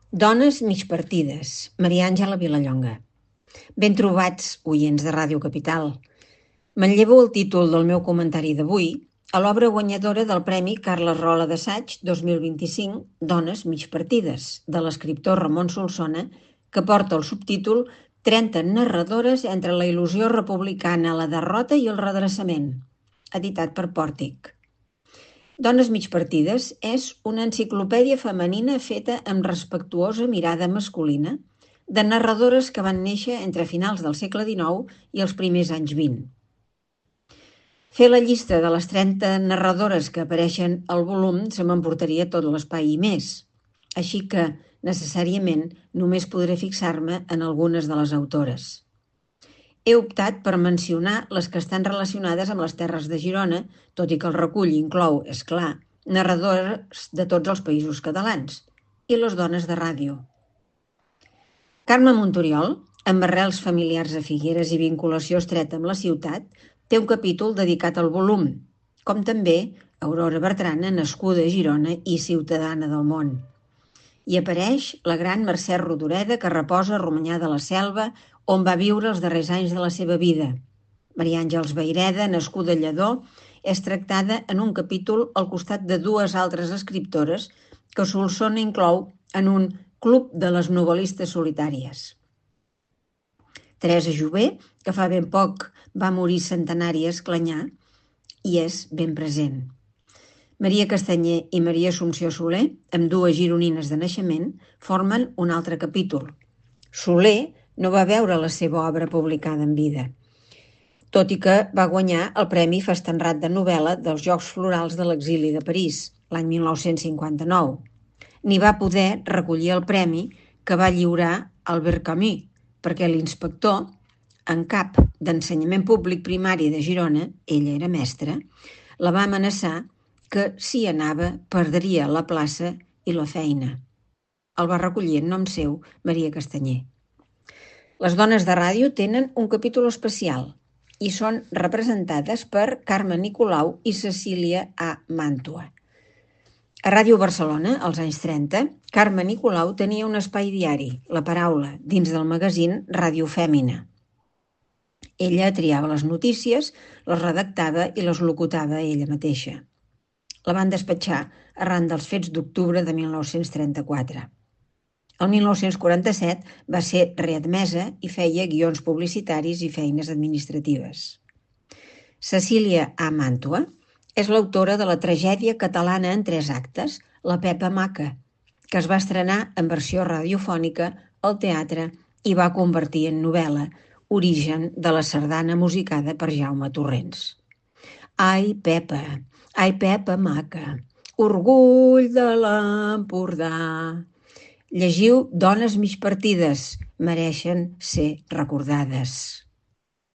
Dones migpartides, Maria Àngela Vilallonga. Ben trobats, oients de Ràdio Capital. Manllevo el títol del meu comentari d'avui a l'obra guanyadora del Premi Carles Rola d'Assaig 2025, Dones migpartides, de l'escriptor Ramon Solsona, que porta el subtítol 30 narradores entre la il·lusió republicana, la derrota i el redreçament, editat per Pòrtic. Dones migpartides és una enciclopèdia femenina feta amb respectuosa mirada masculina de narradores que van néixer entre finals del segle XIX i els primers anys 20. Fer la llista de les 30 narradores que apareixen al volum se m'emportaria tot l'espai i més, així que, necessàriament, només podré fixar-me en algunes de les autores. He optat per mencionar les que estan relacionades amb les terres de Girona, tot i que el recull inclou, és clar, narradores de tots els països catalans i les dones de ràdio. Carme Montoriol, amb arrels familiars a Figueres i vinculació estreta amb la ciutat, té un capítol dedicat al volum, com també Aurora Bertrana, nascuda a Girona i ciutadana del món. Hi apareix la gran Mercè Rodoreda, que reposa a Romanyà de la Selva, on va viure els darrers anys de la seva vida. Maria Àngels Vayreda, nascuda a Lledó, és tractada en un capítol al costat de dues altres escriptores que Solsona inclou en un club de les novel·listes solitàries. Teresa Jové, que fa ben poc va morir centenària a Esclanyà, i és ben present. Maria Castanyer i Maria Assumpció Soler, ambdues gironines de naixement, formen un altre capítol. Soler no va veure la seva obra publicada en vida, tot i que va guanyar el Premi Fastenrat de novel·la dels Jocs Florals de l'Exili de París, l'any 1959. Ni va poder recollir el premi que va lliurar Albert Camus, perquè l'inspector en cap d'Ensenyament Públic Primari de Girona, ella era mestra, la va amenaçar que si anava perdria la plaça i la feina. El va recollir en nom seu Maria Castanyer. Les dones de ràdio tenen un capítol especial i són representades per Carme Nicolau i Cecília A. Màntua. A Ràdio Barcelona, als anys 30, Carme Nicolau tenia un espai diari, La Paraula, dins del magazín Ràdio Fèmina. Ella triava les notícies, les redactava i les locutava ella mateixa. La van despatxar arran dels fets d'octubre de 1934. El 1947 va ser readmesa i feia guions publicitaris i feines administratives. Cecília A. Màntua és l'autora de la tragèdia catalana en 3 actes, La Pepa Maca, que es va estrenar en versió radiofònica al teatre i va convertir en novel·la, origen de la sardana musicada per Jaume Torrents. Ai, Pepa Maca, orgull de l'Empordà. Llegiu Dones migpartides, mereixen ser recordades.